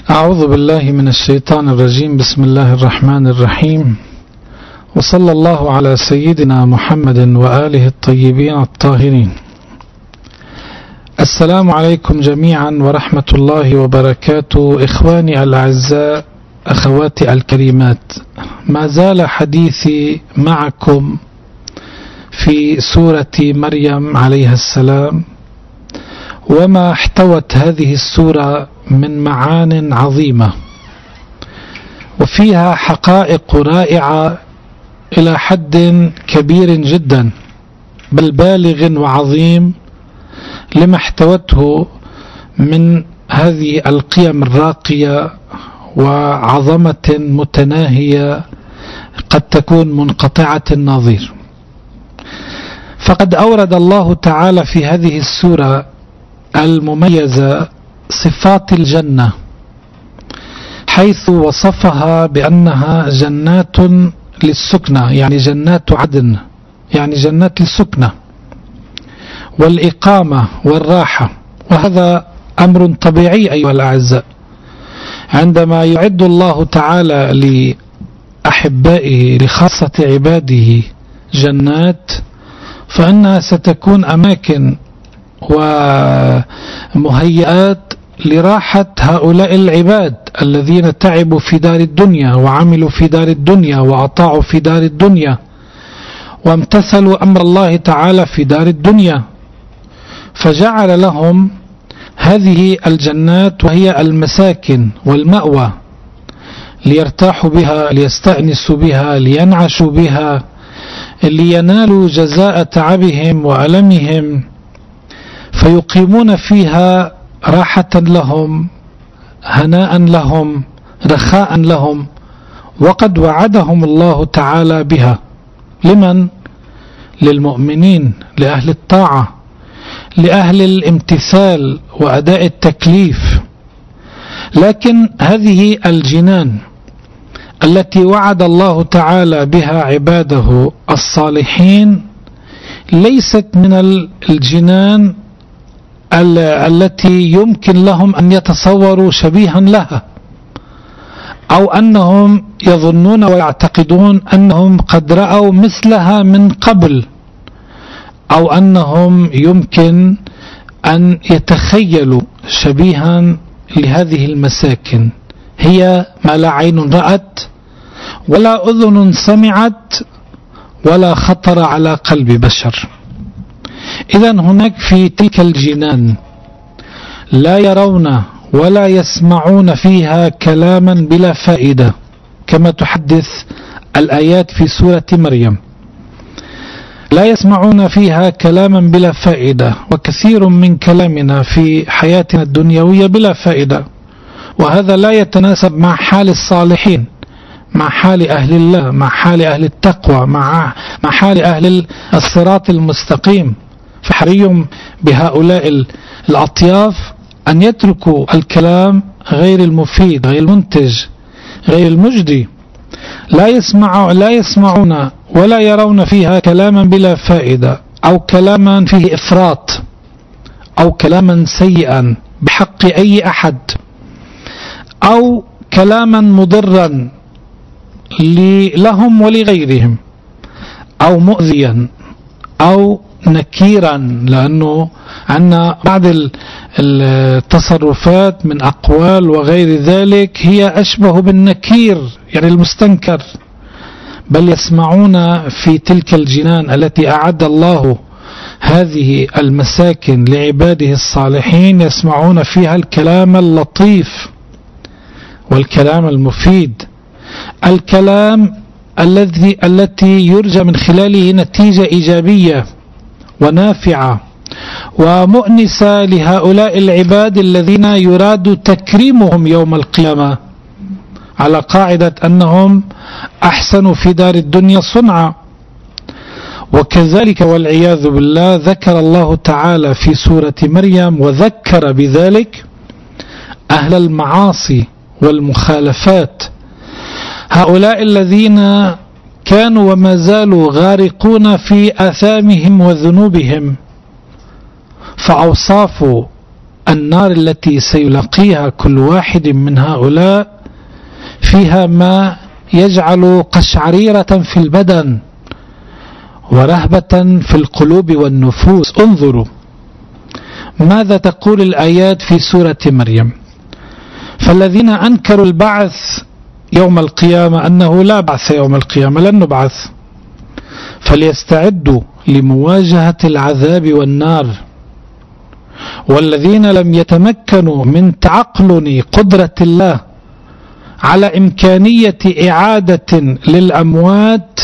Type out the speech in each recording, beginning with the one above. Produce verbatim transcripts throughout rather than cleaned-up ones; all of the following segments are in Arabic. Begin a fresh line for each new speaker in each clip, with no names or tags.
أعوذ بالله من الشيطان الرجيم. بسم الله الرحمن الرحيم، وصلى الله على سيدنا محمد وآله الطيبين الطاهرين. السلام عليكم جميعا ورحمة الله وبركاته. إخواني الأعزاء، أخواتي الكريمات، ما زال حديثي معكم في سورة مريم عليها السلام، وما احتوت هذه السورة من معان عظيمة، وفيها حقائق رائعة إلى حد كبير جدا، بل بالغ وعظيم لما احتوته من هذه القيم الراقية وعظمة متناهية قد تكون منقطعة النظير. فقد أورد الله تعالى في هذه السورة المميزة صفات الجنة، حيث وصفها بأنها جنات للسكنة، يعني جنات عدن، يعني جنات للسكنة والإقامة والراحة. وهذا أمر طبيعي أيها الأعزاء، عندما يعد الله تعالى لأحبائه لخاصة عباده جنات، فإنها ستكون أماكن ومهيئات لراحة هؤلاء العباد الذين تعبوا في دار الدنيا وعملوا في دار الدنيا وأطاعوا في دار الدنيا وامتثلوا أمر الله تعالى في دار الدنيا، فجعل لهم هذه الجنات وهي المساكن والمأوى ليرتاحوا بها، ليستأنسوا بها، لينعشوا بها، لينالوا جزاء تعبهم وألمهم، فيقيمون فيها راحة لهم، هناء لهم، رخاء لهم. وقد وعدهم الله تعالى بها لمن؟ للمؤمنين، لأهل الطاعة، لأهل الامتثال وأداء التكليف. لكن هذه الجنان التي وعد الله تعالى بها عباده الصالحين ليست من الجنان التي يمكن لهم أن يتصوروا شبيها لها، أو أنهم يظنون ويعتقدون أنهم قد رأوا مثلها من قبل، أو أنهم يمكن أن يتخيلوا شبيها لهذه المساكن. هي ما لا عين رأت ولا أذن سمعت ولا خطر على قلب بشر. إذن هناك في تلك الجنان لا يرون ولا يسمعون فيها كلاما بلا فائدة، كما تحدث الآيات في سورة مريم. لا يسمعون فيها كلاما بلا فائدة، وكثير من كلامنا في حياتنا الدنيوية بلا فائدة، وهذا لا يتناسب مع حال الصالحين، مع حال أهل الله، مع حال أهل التقوى، مع مع حال أهل الصراط المستقيم. فحري بهؤلاء الأطياف أن يتركوا الكلام غير المفيد، غير المنتج، غير المجدي. لا يسمع لا يسمعون ولا يرون فيها كلاما بلا فائدة، أو كلاما فيه إفراط، أو كلاما سيئا بحق أي أحد، أو كلاما مضرا لهم ولغيرهم، أو مؤذيا، أو نكيرا، لأنه عندنا بعض التصرفات من أقوال وغير ذلك هي أشبه بالنكير، يعني المستنكر. بل يسمعون في تلك الجنان التي أعد الله هذه المساكن لعباده الصالحين، يسمعون فيها الكلام اللطيف والكلام المفيد، الكلام الذي التي يرجى من خلاله نتيجة إيجابية ونافعة ومؤنسة لهؤلاء العباد الذين يراد تكريمهم يوم القيامة، على قاعدة أنهم أحسنوا في دار الدنيا صنعا. وكذلك والعياذ بالله ذكر الله تعالى في سورة مريم وذكر بذلك أهل المعاصي والمخالفات، هؤلاء الذين كانوا وما زالوا غارقون في آثامهم وذنوبهم، فأوصاف النار التي سيلاقيها كل واحد من هؤلاء فيها ما يجعل قشعريرة في البدن ورهبة في القلوب والنفوس. انظروا ماذا تقول الآيات في سورة مريم. فالذين أنكروا البعث يوم القيامة أنه لا بعث يوم القيامة، لن نبعث، فليستعدوا لمواجهة العذاب والنار. والذين لم يتمكنوا من تعقل قدرة الله على إمكانية إعادة للأموات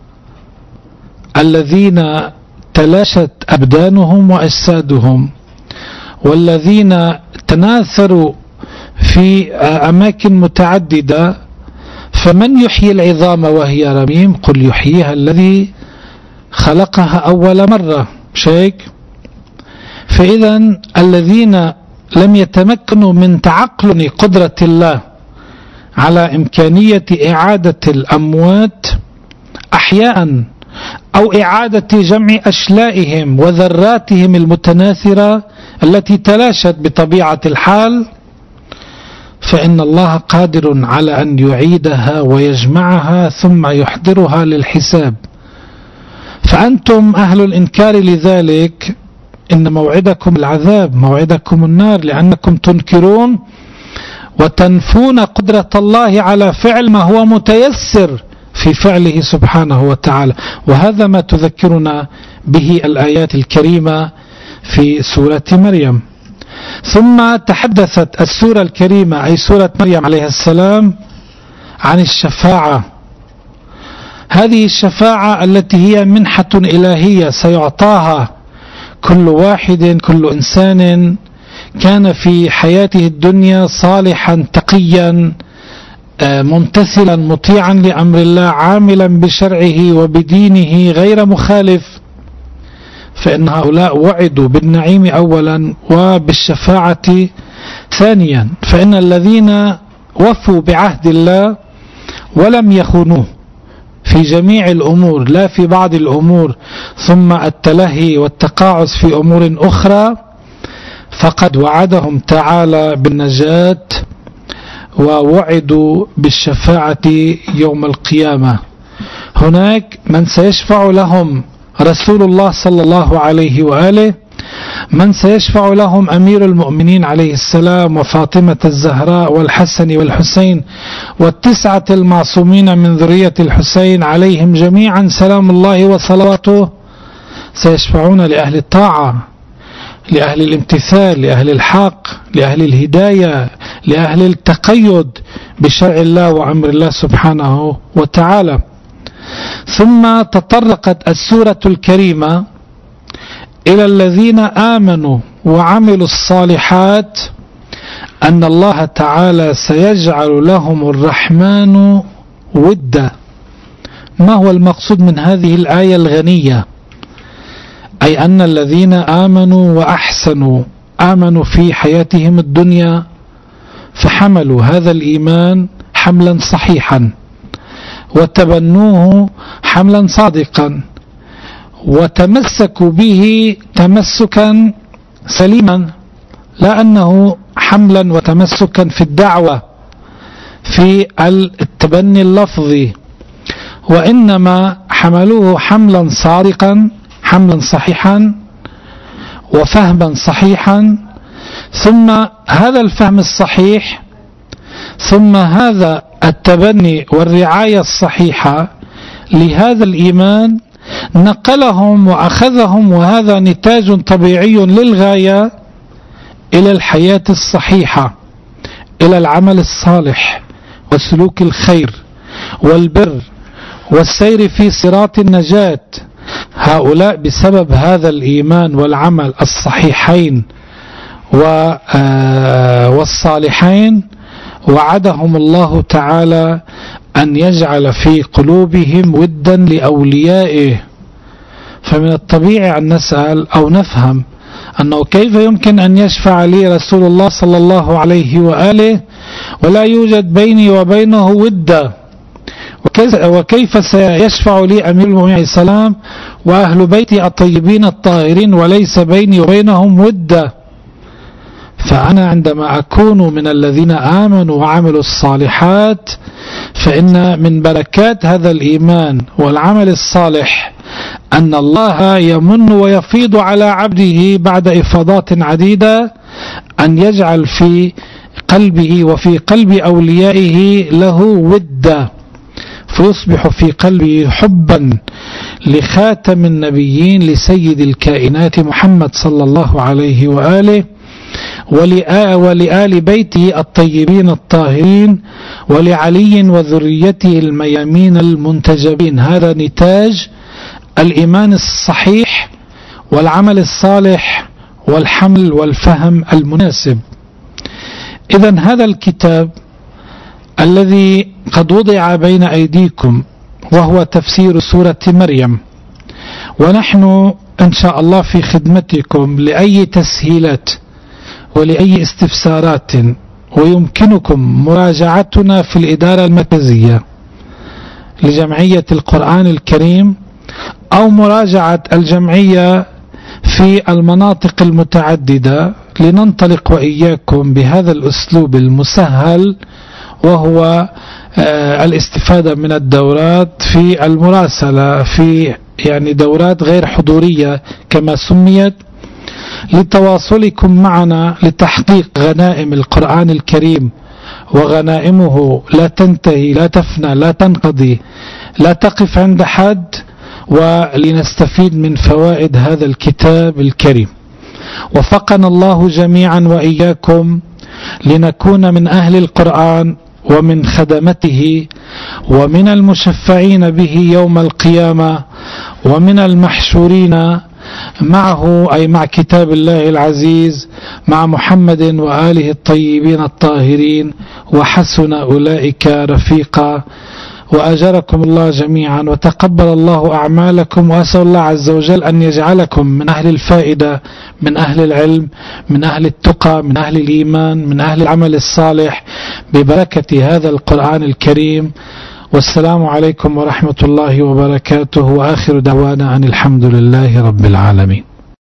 الذين تلاشت أبدانهم وأجسادهم، والذين تناثروا في أماكن متعددة، فمن يحيي العظام وهي رميم؟ قل يحييها الذي خلقها أول مرة. شيك. فإذا الذين لم يتمكنوا من تعقل قدرة الله على إمكانية إعادة الأموات أحياء أو إعادة جمع أشلائهم وذراتهم المتناثرة التي تلاشت بطبيعة الحال، فإن الله قادر على أن يعيدها ويجمعها ثم يحضرها للحساب. فأنتم أهل الإنكار لذلك إن موعدكم العذاب، موعدكم النار، لأنكم تنكرون وتنفون قدرة الله على فعل ما هو متيسر في فعله سبحانه وتعالى. وهذا ما تذكرنا به الآيات الكريمة في سورة مريم. ثم تحدثت السورة الكريمة أي سورة مريم عليه السلام عن الشفاعة. هذه الشفاعة التي هي منحة إلهية سيعطاها كل واحد، كل إنسان كان في حياته الدنيا صالحا تقيا ممتثلا مطيعا لأمر الله عاملا بشرعه وبدينه غير مخالف، فإن هؤلاء وعدوا بالنعيم أولا وبالشفاعة ثانيا. فإن الذين وفوا بعهد الله ولم يخونوه في جميع الأمور لا في بعض الأمور ثم التلهي والتقاعس في أمور أخرى، فقد وعدهم تعالى بالنجاة ووعدوا بالشفاعة يوم القيامة. هناك من سيشفع لهم رسول الله صلى الله عليه وآله، من سيشفع لهم أمير المؤمنين عليه السلام وفاطمة الزهراء والحسن والحسين والتسعة المعصومين من ذرية الحسين عليهم جميعا سلام الله وصلواته. سيشفعون لأهل الطاعة، لأهل الامتثال، لأهل الحق، لأهل الهداية، لأهل التقيد بشرع الله وأمر الله سبحانه وتعالى. ثم تطرقت السورة الكريمة إلى الذين آمنوا وعملوا الصالحات أن الله تعالى سيجعل لهم الرحمن ودا. ما هو المقصود من هذه الآية الغنية؟ أي أن الذين آمنوا وأحسنوا، آمنوا في حياتهم الدنيا فحملوا هذا الإيمان حملا صحيحا وتبنوه حملا صادقا وتمسكوا به تمسكا سليما، لا أنه حملا وتمسكا في الدعوة في التبني اللفظي، وإنما حملوه حملا صادقا، حملا صحيحا وفهما صحيحا. ثم هذا الفهم الصحيح ثم هذا التبني والرعاية الصحيحة لهذا الإيمان نقلهم وأخذهم، وهذا نتاج طبيعي للغاية، إلى الحياة الصحيحة، إلى العمل الصالح وسلوك الخير والبر والسير في صراط النجاة. هؤلاء بسبب هذا الإيمان والعمل الصحيحين والصالحين وعدهم الله تعالى أن يجعل في قلوبهم ودا لأوليائه. فمن الطبيعي أن نسأل أو نفهم أنه كيف يمكن أن يشفع لي رسول الله صلى الله عليه وآله ولا يوجد بيني وبينه ودا، وكيف سيشفع لي أمير المؤمنين عليه السلام وأهل بيتي الطيبين الطاهرين وليس بيني وبينهم ودا؟ فأنا عندما أكون من الذين آمنوا وعملوا الصالحات فإن من بركات هذا الإيمان والعمل الصالح أن الله يمن ويفيض على عبده بعد إفاضات عديدة أن يجعل في قلبه وفي قلب أوليائه له ودة، فيصبح في قلبه حبا لخاتم النبيين لسيد الكائنات محمد صلى الله عليه وآله ولآل بيته الطيبين الطاهرين ولعلي وذريته الميامين المنتجبين. هذا نتاج الإيمان الصحيح والعمل الصالح والحمل والفهم المناسب. إذن هذا الكتاب الذي قد وضع بين أيديكم وهو تفسير سورة مريم، ونحن إن شاء الله في خدمتكم لأي تسهيلات ولأي استفسارات، ويمكنكم مراجعتنا في الإدارة المركزية لجمعية القرآن الكريم أو مراجعة الجمعية في المناطق المتعددة لننطلق وإياكم بهذا الأسلوب المسهل، وهو الاستفادة من الدورات في المراسلة في يعني دورات غير حضورية كما سميت، لتواصلكم معنا لتحقيق غنائم القرآن الكريم، وغنائمه لا تنتهي لا تفنى لا تنقضي لا تقف عند حد، ولنستفيد من فوائد هذا الكتاب الكريم. وفقنا الله جميعا وإياكم لنكون من أهل القرآن ومن خدمته ومن المشفعين به يوم القيامة ومن المحشورين معه، أي مع كتاب الله العزيز مع محمد وآله الطيبين الطاهرين، وحسن أولئك رفيقا. وأجركم الله جميعا وتقبل الله أعمالكم، وأسأل الله عز وجل أن يجعلكم من أهل الفائدة، من أهل العلم، من أهل التقى، من أهل الإيمان، من أهل العمل الصالح ببركة هذا القرآن الكريم. والسلام عليكم ورحمة الله وبركاته، وآخر دعوانا أن الحمد لله رب العالمين.